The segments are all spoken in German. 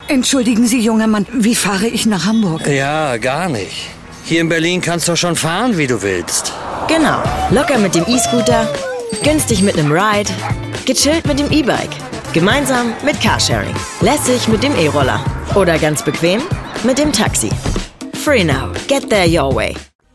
Entschuldigen Sie, junger Mann, wie fahre ich nach Hamburg? Ja, gar nicht. Hier in Berlin kannst du schon fahren, wie du willst. Genau. Locker mit dem E-Scooter, günstig mit einem Ride, gechillt mit dem E-Bike, gemeinsam mit Carsharing, lässig mit dem E-Roller oder ganz bequem mit dem Taxi. Free now. Get there your way.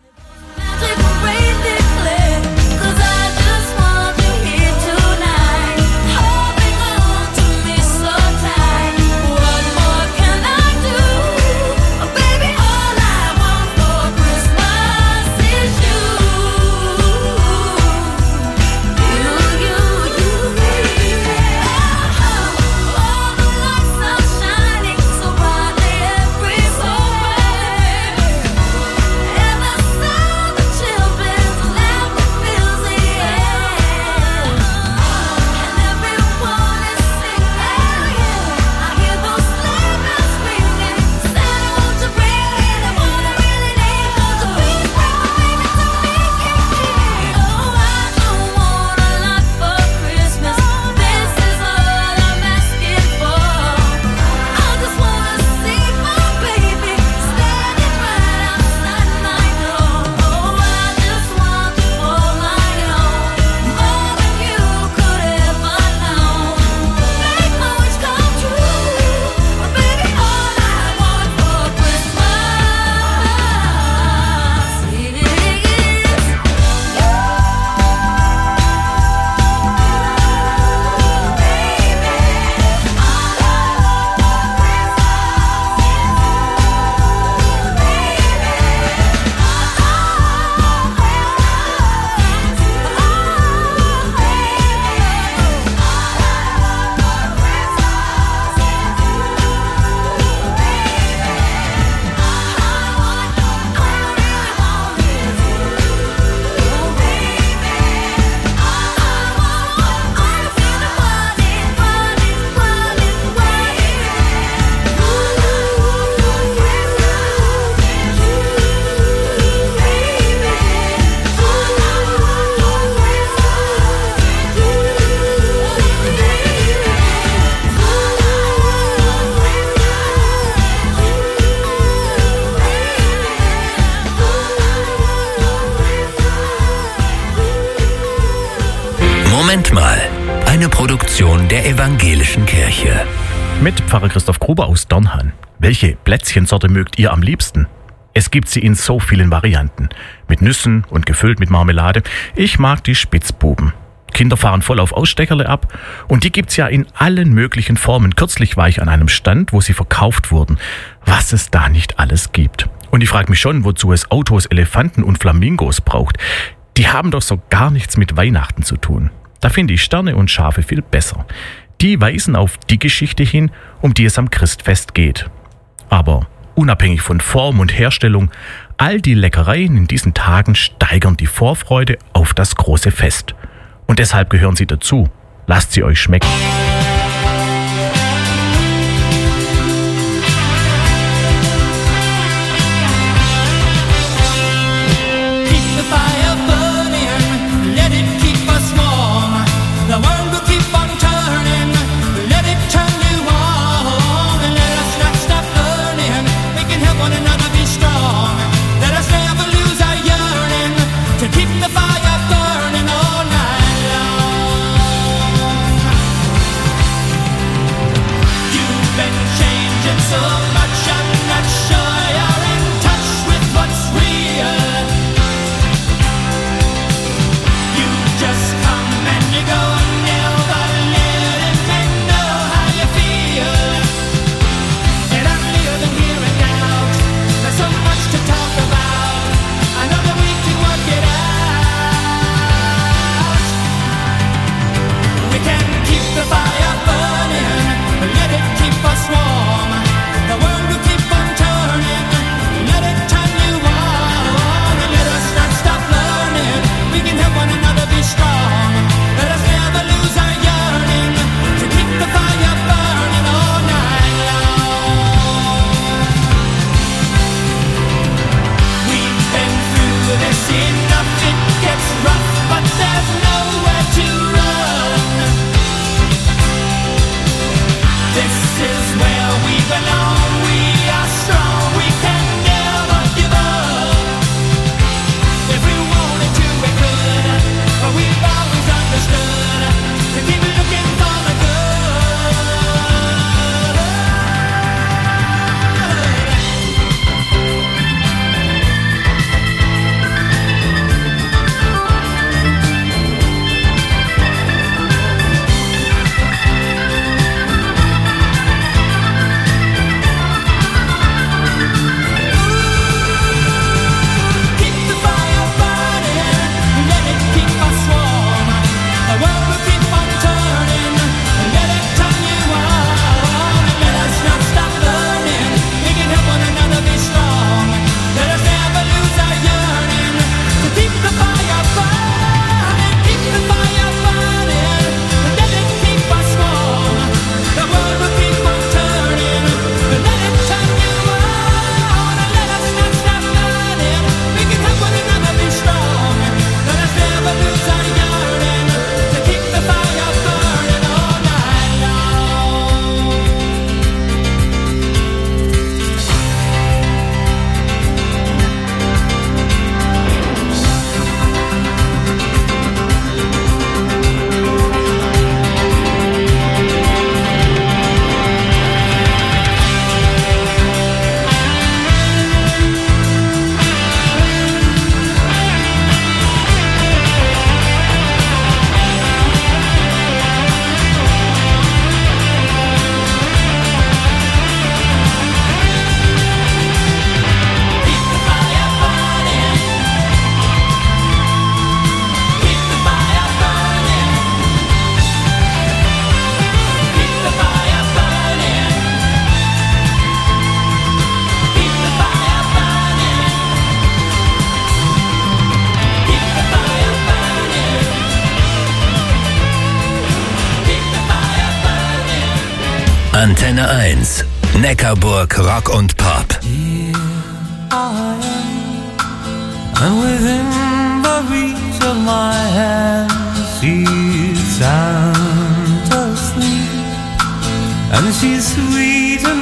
Moment mal, eine Produktion der Evangelischen Kirche. Mit Pfarrer Christoph Gruber aus Dornhan. Welche Plätzchensorte mögt ihr am liebsten? Es gibt sie in so vielen Varianten. Mit Nüssen und gefüllt mit Marmelade. Ich mag die Spitzbuben. Kinder fahren voll auf Aussteckerle ab. Und die gibt's ja in allen möglichen Formen. Kürzlich war ich an einem Stand, wo sie verkauft wurden. Was es da nicht alles gibt. Und ich frage mich schon, wozu es Autos, Elefanten und Flamingos braucht. Die haben doch so gar nichts mit Weihnachten zu tun. Da finde ich Sterne und Schafe viel besser. Die weisen auf die Geschichte hin, um die es am Christfest geht. Aber unabhängig von Form und Herstellung, all die Leckereien in diesen Tagen steigern die Vorfreude auf das große Fest. Und deshalb gehören sie dazu. Lasst sie euch schmecken. The fire burning, let it keep us warm. The Antenne 1. Neckarburg Rock und Pop. Here I am, and within the reach of my hand, she's sound asleep, and she's sweet and